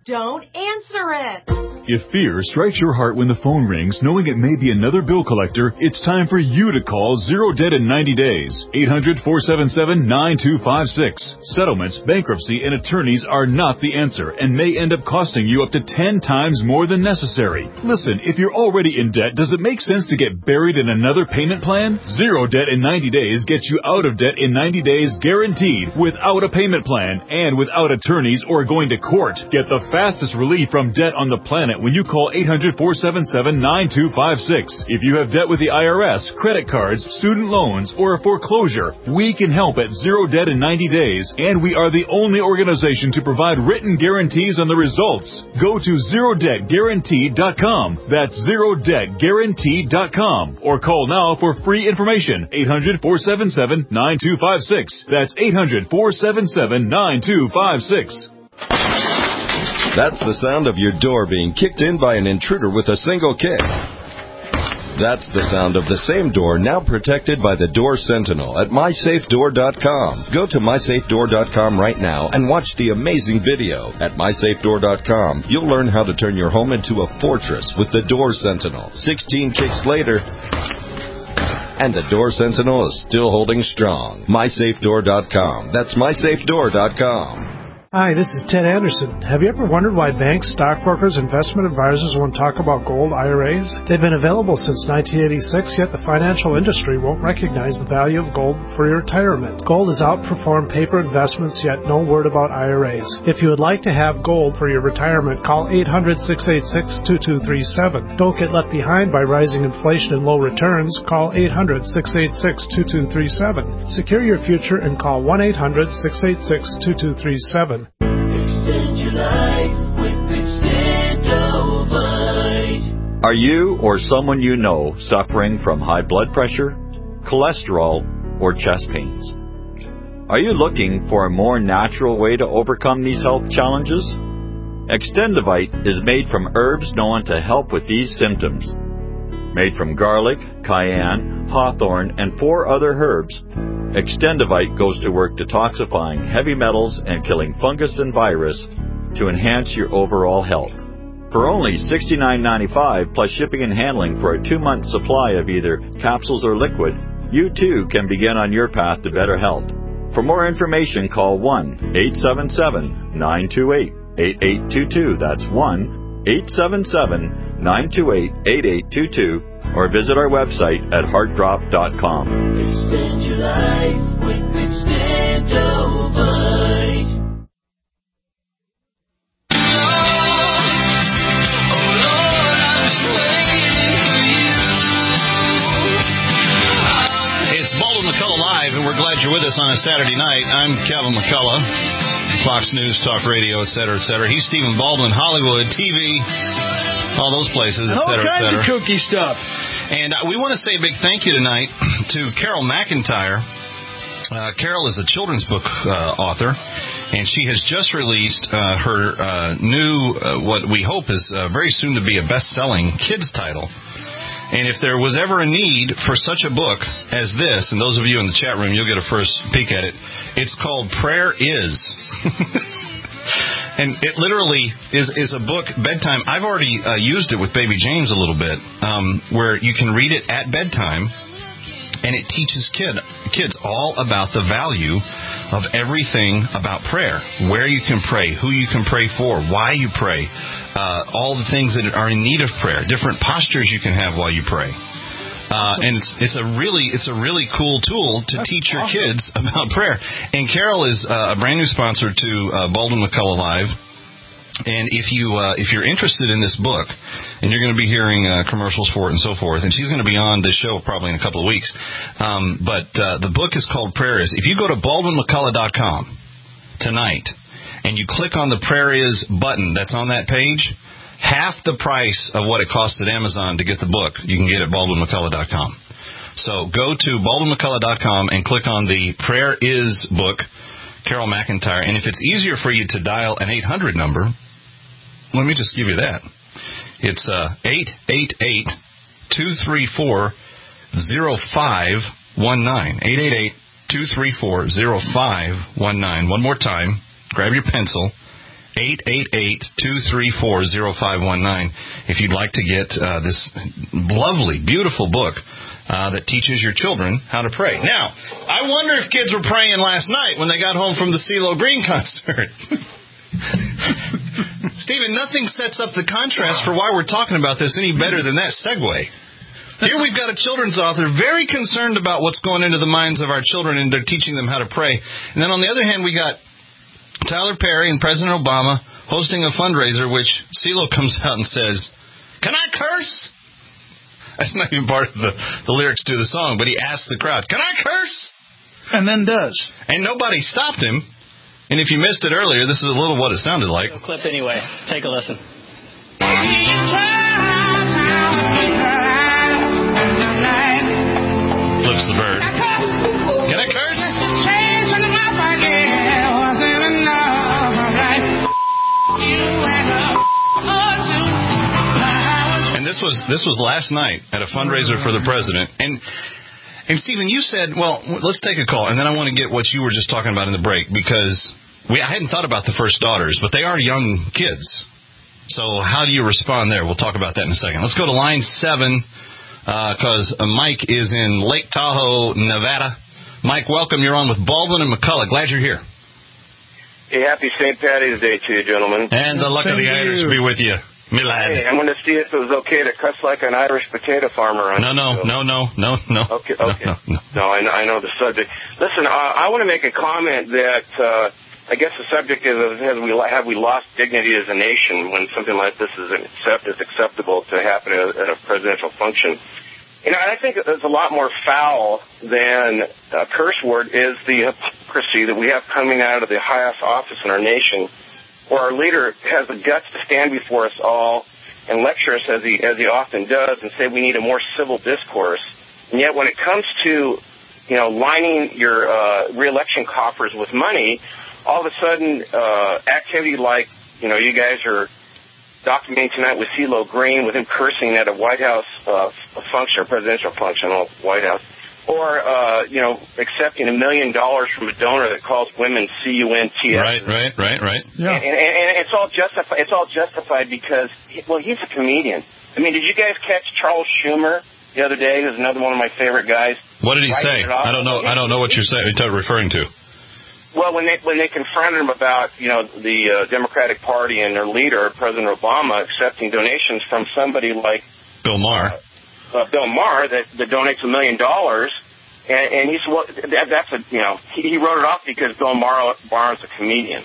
Don't answer it.
If fear strikes your heart when the phone rings, knowing it may be another bill collector, it's time for you to call Zero Debt in ninety days. eight hundred, four seven seven, nine two five six. Settlements, bankruptcy, and attorneys are not the answer and may end up costing you up to ten times more than necessary. Listen, if you're already in debt, does it make sense to get buried in another payment plan? Zero Debt in ninety days gets you out of debt in ninety days guaranteed, without a payment plan and without attorneys or going to court. Get the fastest relief from debt on the planet when you call eight hundred, four seven seven, nine two five six. If you have debt with the I R S, credit cards, student loans, or a foreclosure, we can help at Zero Debt in ninety days, and we are the only organization to provide written guarantees on the results. Go to zero debt guaranteed dot com. That's zero debt guaranteed dot com. Or call now for free information. eight hundred, four seven seven, nine two five six. That's eight hundred, four seven seven, nine two five six.
That's the sound of your door being kicked in by an intruder with a single kick. That's the sound of the same door now protected by the Door Sentinel at my safe door dot com. Go to my safe door dot com right now and watch the amazing video. At my safe door dot com, you'll learn how to turn your home into a fortress with the Door Sentinel. sixteen kicks later, and the Door Sentinel is still holding strong. my safe door dot com. That's my safe door dot com.
Hi, this is Ted Anderson. Have you ever wondered why banks, stockbrokers, investment advisors won't talk about gold I R As? They've been available since nineteen eighty-six, yet the financial industry won't recognize the value of gold for your retirement. Gold has outperformed paper investments, yet no word about I R As. If you would like to have gold for your retirement, call eight hundred, six eight six, two two three seven. Don't get left behind by rising inflation and low returns. Call eight hundred, six eight six, two two three seven. Secure your future and call one eight hundred, six eight six, two two three seven.
Extend your life with Extendovite.
Are you or someone you know suffering from high blood pressure, cholesterol, or chest pains? Are you looking for a more natural way to overcome these health challenges? Extendovite is made from herbs known to help with these symptoms. Made from garlic, cayenne, hawthorn, and four other herbs, Extendovite goes to work detoxifying heavy metals and killing fungus and virus to enhance your overall health. For only sixty-nine ninety-five plus shipping and handling for a two-month supply of either capsules or liquid, you too can begin on your path to better health. For more information, call one eight seven seven, nine two eight, eight eight two two. That's one eight seven seven, nine two eight, eight eight two two. Or visit our website at heart drop dot com.
Extend your life with Extendovite.
It's Baldwin McCullough Live, and we're glad you're with us on a Saturday night. I'm Kevin McCullough, Fox News, Talk Radio, et cetera, et cetera. He's Stephen Baldwin, Hollywood, T V, all those places, et cetera, et cetera.
All kinds of kooky stuff.
And uh, we want to say a big thank you tonight to Carol McIntyre. Uh, Carol is a children's book uh, author, and she has just released uh, her uh, new, uh, what we hope is uh, very soon to be a best-selling kids title. And if there was ever a need for such a book as this, and those of you in the chat room, you'll get a first peek at it, it's called Prayer Is. And it literally is is a book, bedtime. I've already uh, used it with baby James a little bit, um, where you can read it at bedtime, and it teaches kid kids all about the value of everything about prayer, where you can pray, who you can pray for, why you pray, uh, all the things that are in need of prayer, different postures you can have while you pray. Uh, and it's it's a really it's a really cool tool to That's teach your awesome. kids about prayer. And Carol is uh, a brand new sponsor to uh, Baldwin McCullough Live. And if you uh, if you're interested in this book, and you're going to be hearing uh, commercials for it and so forth, and she's going to be on this show probably in a couple of weeks. Um, but uh, the book is called Prayer Is. If you go to Baldwin McCullough dot com tonight and you click on the Prayer Is button that's on that page, half the price of what it costs at Amazon to get the book, you can get at Baldwin McCullough dot com. So go to Baldwin McCullough dot com and click on the Prayer Is book, Carol McIntyre. And if it's easier for you to dial an eight hundred number, let me just give you that. It's uh, eight eight eight, two three four, zero five one nine. eight eight eight, two three four, zero five one nine. One more time. Grab your pencil. eight eight eight, two three four, zero five one nine if you'd like to get uh, this lovely, beautiful book uh, that teaches your children how to pray. Now, I wonder if kids were praying last night when they got home from the CeeLo Green concert. Stephen, nothing sets up the contrast for why we're talking about this any better than that segue. Here we've got a children's author very concerned about what's going into the minds of our children, and they're teaching them how to pray. And then on the other hand, we got Tyler Perry and President Obama hosting a fundraiser, which CeeLo comes out and says, "Can I curse?" That's not even part of the, the lyrics to the song, but he asked the crowd, "Can I curse?"
And then does.
And nobody stopped him. And if you missed it earlier, this is a little what it sounded like.
A clip anyway. Take a listen.
Flips the bird. Can I curse? And this was this was last night at a fundraiser for the president. And and Stephen, you said, well, let's take a call, and then I want to get what you were just talking about in the break, because we I hadn't thought about the first daughters, but they are young kids. So how do you respond there? We'll talk about that in a second. Let's go to line seven, because uh, Mike is in Lake Tahoe, Nevada. Mike, welcome. You're on with Baldwin and McCullough. Glad you're here.
Hey, happy Saint Patty's Day to you, gentlemen.
And the luck of the Irish be with you, me lad.
Hey, I'm going to see if it was okay to cuss like an Irish potato farmer. On
no, no, no, no, no, no.
Okay, okay. No, no, no. no I, know, I know the subject. Listen, uh, I want to make a comment that uh, I guess the subject is, have we, have we lost dignity as a nation when something like this is, accept, is acceptable to happen at a, at a presidential function? You know, I think it's a lot more foul than a curse word is the hypocrisy that we have coming out of the highest office in our nation, where our leader has the guts to stand before us all and lecture us as he as he often does and say we need a more civil discourse. And yet when it comes to, you know, lining your uh, re-election coffers with money, all of a sudden uh, activity like, you know, you guys are documenting tonight with CeeLo Green, with him cursing at a White House uh, function, a presidential function, a White House, or, uh, you know, accepting a million dollars from a donor that calls women C U N T S.
Right, right, right, right.
Yeah. And, and, and it's all justified. It's all justified because, well, he's a comedian. I mean, did you guys catch Charles Schumer the other day? Who's another one of my favorite guys.
What did he say? I don't know. I don't know what you're saying. You're referring to.
Well, when they when they confronted him about, you know, the uh, Democratic Party and their leader, President Obama, accepting donations from somebody like
Bill Maher,
uh, uh, Bill Maher, that, that donates a million dollars, and, and he said, well, that, that's a, you know, he, he wrote it off because Bill Maher, Maher is a comedian.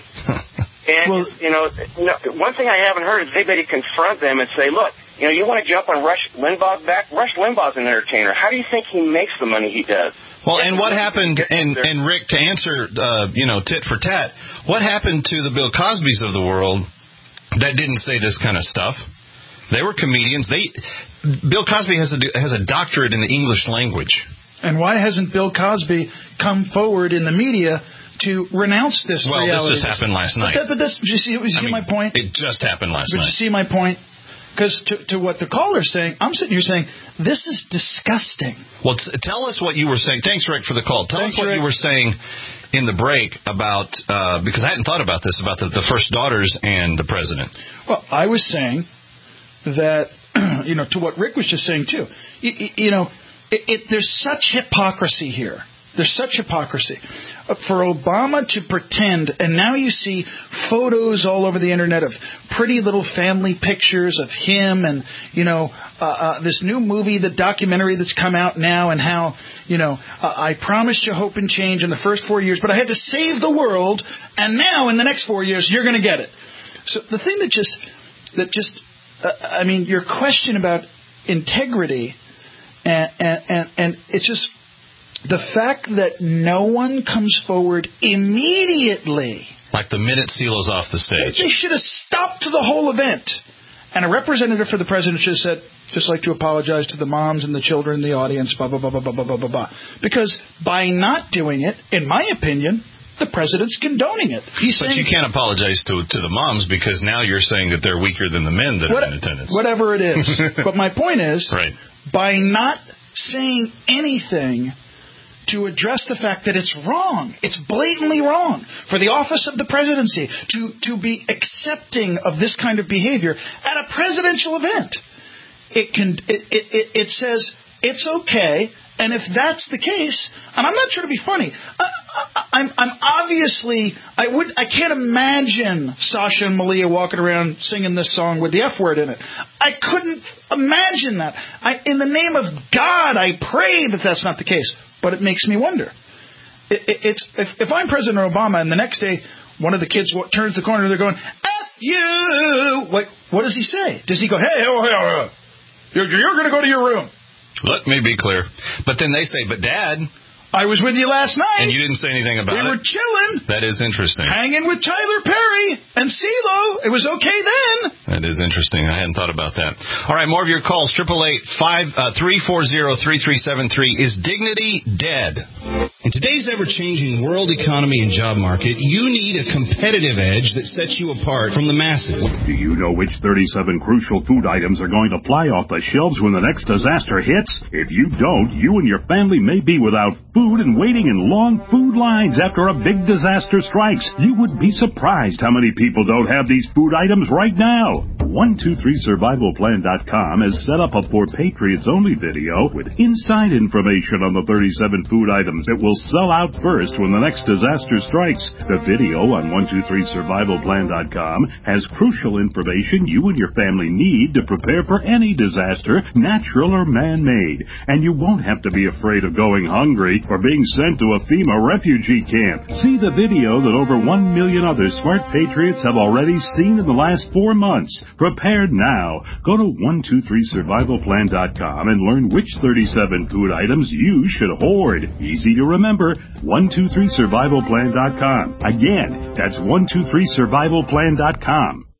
and well, you know, one thing I haven't heard is anybody confront them and say, look, you know, you want to jump on Rush Limbaugh's back? Rush Limbaugh's an entertainer. How do you think he makes the money he does?
Well, and what happened, and, and Rick, to answer, uh, you know, tit for tat, what happened to the Bill Cosbys of the world that didn't say this kind of stuff? They were comedians. They, Bill Cosby has a, has a doctorate in the English language.
And why hasn't Bill Cosby come forward in the media to renounce this
well,
reality?
Well, this just happened last night.
But, but this, you see, you see
I mean,
my point?
It just happened last
but
night.
But you see my point? Because to, to what the caller's saying, I'm sitting here saying, this is disgusting.
Well, t- tell us what you were saying. Thanks, Rick, for the call. Tell
Thanks,
us what
Rick.
you were saying in the break about, uh, because I hadn't thought about this, about the, the first daughters and the president.
Well, I was saying that, you know, to what Rick was just saying, too. You, you know, it, it, there's such hypocrisy here. There's such hypocrisy. Uh, for Obama to pretend, and now you see photos all over the internet of pretty little family pictures of him and, you know, uh, uh, this new movie, the documentary that's come out now, and how, you know, uh, I promised you hope and change in the first four years, but I had to save the world, and now in the next four years, you're going to get it. So the thing that just, that just, uh, I mean, your question about integrity, and, and, and, and it's just, the fact that no one comes forward immediately.
Like the minute CeeLo's off the stage.
They should have stopped the whole event. And a representative for the president should have said, just like to apologize to the moms and the children in the audience, blah, blah, blah, blah, blah, blah, blah, blah. Because by not doing it, in my opinion, the president's condoning it. He's
but
saying,
you can't apologize to to the moms because now you're saying that they're weaker than the men that
what,
are in attendance.
Whatever it is. But my point is,
right.
by not saying anything to address the fact that it's wrong. It's blatantly wrong for the office of the presidency to, to be accepting of this kind of behavior at a presidential event. It can it, it, it, it says it's okay, and if that's the case, and I'm not trying to be funny, I, I, I'm, I'm obviously I would I can't imagine Sasha and Malia walking around singing this song with the F word in it. I couldn't imagine that. I, in the name of God, I pray that that's not the case. But it makes me wonder. It, it, it's if, if I'm President Obama and the next day one of the kids w- turns the corner, they're going F you. What what does he say? Does he go, hey, oh, hey, oh, you're, you're going to go to your room?
Let me be clear. But then they say, but Dad,
I was with you last night.
And you didn't say anything about
we
it.
We were chilling.
That is interesting.
Hanging with Tyler Perry and CeeLo. It was okay then.
That is interesting. I hadn't thought about that. All right, more of your calls. Triple eight five three four zero three three seven three. Is dignity dead?
In today's ever-changing world economy and job market, you need a competitive edge that sets you apart from the masses.
Do you know which thirty-seven crucial food items are going to fly off the shelves when the next disaster hits? If you don't, you and your family may be without food and waiting in long food lines after a big disaster strikes. You would be surprised how many people don't have these food items right now. one two three survival plan dot com has set up a For Patriots Only video with inside information on the thirty-seven food items that will sell out first when the next disaster strikes. The video on one two three survival plan dot com has crucial information you and your family need to prepare for any disaster, natural or man-made. And you won't have to be afraid of going hungry or being sent to a FEMA refugee camp. See the video that over one million other smart patriots have already seen in the last four months. Prepared now. Go to one two three survival plan dot com and learn which thirty-seven food items you should hoard. Easy to remember, one two three survival plan dot com. Again, that's one two three survival plan dot com.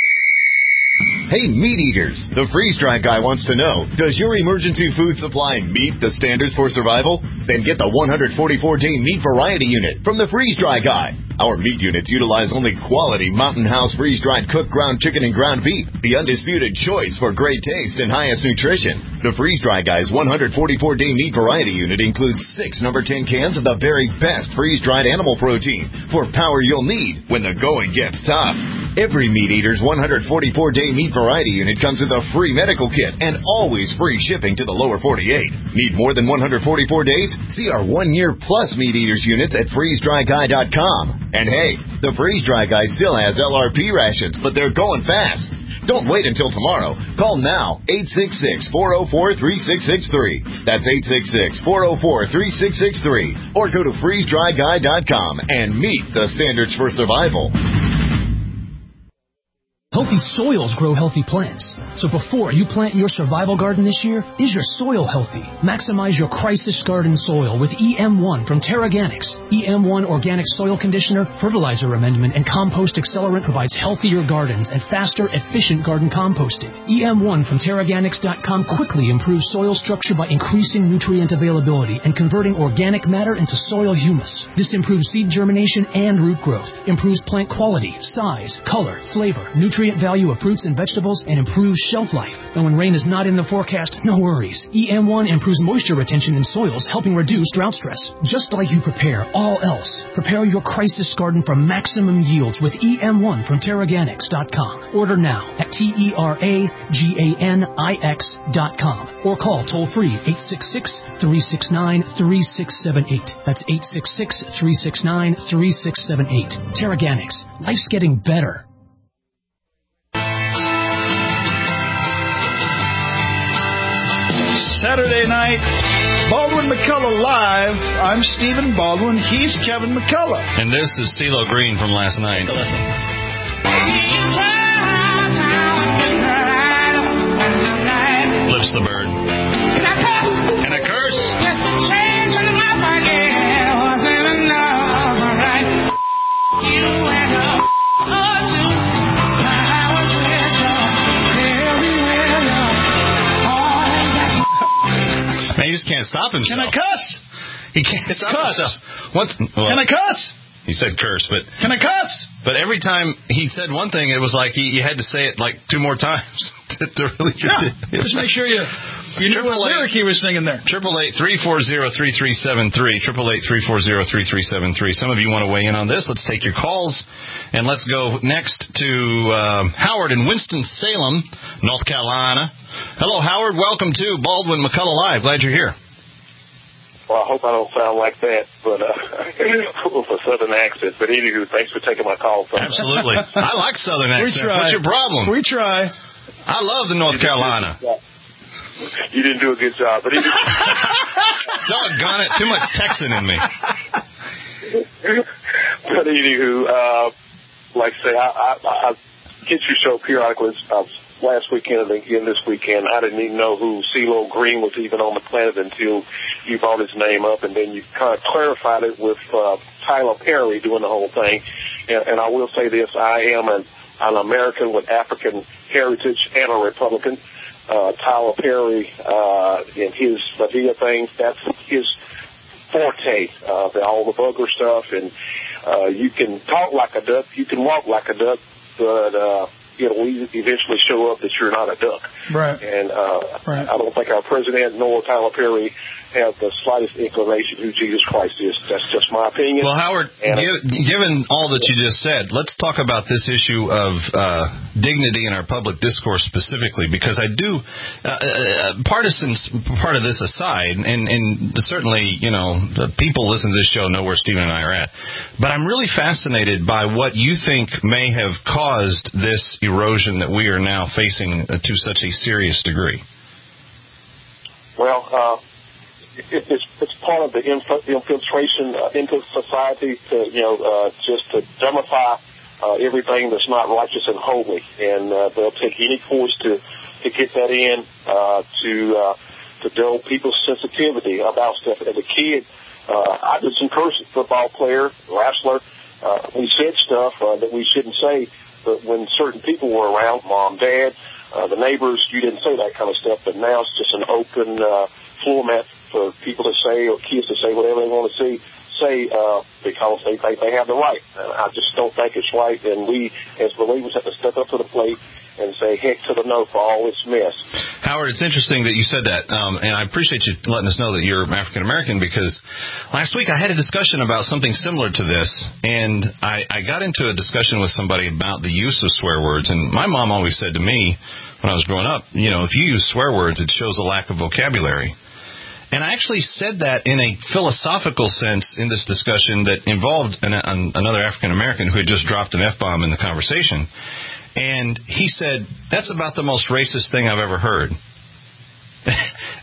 Hey, meat eaters! The Freeze Dry Guy wants to know, does your emergency food supply meet the standards for survival? Then get the one hundred forty-four day meat variety unit from the Freeze Dry Guy. Our meat units utilize only quality Mountain House freeze-dried cooked ground chicken and ground beef, the undisputed choice for great taste and highest nutrition. The Freeze Dry Guy's one hundred forty-four day meat variety unit includes six number ten cans of the very best freeze-dried animal protein for power you'll need when the going gets tough. Every meat eater's one hundred forty-four day meat variety unit comes with a free medical kit and always free shipping to the lower forty-eight. Need more than one hundred forty-four days? See our one year plus meat eaters units at freeze dry guy dot com. And hey, the Freeze Dry Guy still has L R P rations, but they're going fast. Don't wait until tomorrow. Call now, eight six six, four oh four, three six six three. That's eight six six, four oh four, three six six three. Or go to freeze dry guy dot com and meet the standards for survival.
Healthy soils grow healthy plants. So before you plant your survival garden this year, is your soil healthy? Maximize your crisis garden soil with E M one from Terraganics. E M one Organic Soil Conditioner, Fertilizer Amendment, and Compost Accelerant provides healthier gardens and faster, efficient garden composting. E M one from Terraganics dot com quickly improves soil structure by increasing nutrient availability and converting organic matter into soil humus. This improves seed germination and root growth, improves plant quality, size, color, flavor, nutrient value of fruits and vegetables, and improves shelf life. And when rain is not in the forecast, no worries. E M one improves moisture retention in soils, helping reduce drought stress. Just like you prepare all else, prepare your crisis garden for maximum yields with E M one from Terraganics dot com. Order now at T E R A G A N I X dot com or call toll-free eight six six, three six nine, three six seven eight. That's eight six six, three six nine, three six seven eight. Terraganics. Life's getting better.
Saturday night, Baldwin McCullough Live. I'm Stephen Baldwin. He's Kevin McCullough.
And this is CeeLo Green from last night. Flips the bird. And a curse. Man, he just can't stop himself.
Can I cuss?
He can't
it's
stop
cuss.
himself. Once, well,
Can I cuss?
He said curse, but...
Can I cuss?
But every time he said one thing, it was like he, you had to say it like two more times. to really get
yeah,
the,
just make sure you you knew what lyric he was singing there.
Triple eight three four zero three three seven three. Triple eight three four zero three three seven three. Some of you want to weigh in on this. Let's take your calls, and let's go next to uh, Howard in Winston-Salem, North Carolina. Hello, Howard. Welcome to Baldwin McCullough Live. Glad you're here.
Well, I hope I don't sound like that, but uh, with a southern accent. But anywho, thanks for taking my call. Son.
Absolutely. I like southern accent.
We try.
What's your problem?
We try.
I love the North Carolina.
You didn't do a good job. But anyway.
Doggone it. Too much Texan in me.
But anywho, uh, like I say, I, I, I get your show periodically. I was last weekend and again this weekend. I didn't even know who CeeLo Green was even on the planet until you brought his name up, and then you kind of clarified it with uh, Tyler Perry doing the whole thing. And, and I will say this, I am an, an American with African heritage and a Republican. Uh, Tyler Perry uh, and his Via things, that's his forte, uh, the, all the bugger stuff. And uh, you can talk like a duck, you can walk like a duck, but uh, it'll eventually show up that you're not a duck.
Right.
And uh,
right.
I don't think our president nor Tyler Perry have the slightest inclination who Jesus Christ is. That's just my opinion.
Well, Howard, give, given all that you just said, let's talk about this issue of uh, dignity in our public discourse specifically, because I do, uh, uh, partisans, part of this aside, and, and certainly, you know, the people listening to this show know where Stephen and I are at, but I'm really fascinated by what you think may have caused this erosion that we are now facing uh, to such a serious degree.
Well, uh, It, it's, it's part of the inf- infiltration uh, into society to, you know, uh, just to dumbify uh, everything that's not righteous and holy. And uh, they'll take any course to, to get that in, uh, to uh, to dull people's sensitivity about stuff. As a kid, uh, I was an encouraged football player, wrestler. Uh, we said stuff uh, that we shouldn't say, but when certain people were around, mom, dad, uh, the neighbors, you didn't say that kind of stuff. But now it's just an open uh, format for people to say or kids to say whatever they want to say, say uh, because they think they have the right. And I just don't think it's right, and we as believers have to step up to the plate and say heck to the no for all this mess.
Howard, it's interesting that you said that, um, and I appreciate you letting us know that you're African-American, because last week I had a discussion about something similar to this, and I, I got into a discussion with somebody about the use of swear words, and my mom always said to me when I was growing up, you know, if you use swear words, it shows a lack of vocabulary. And I actually said that in a philosophical sense in this discussion that involved an, an, another African-American who had just dropped an F-bomb in the conversation. And he said, that's about the most racist thing I've ever heard.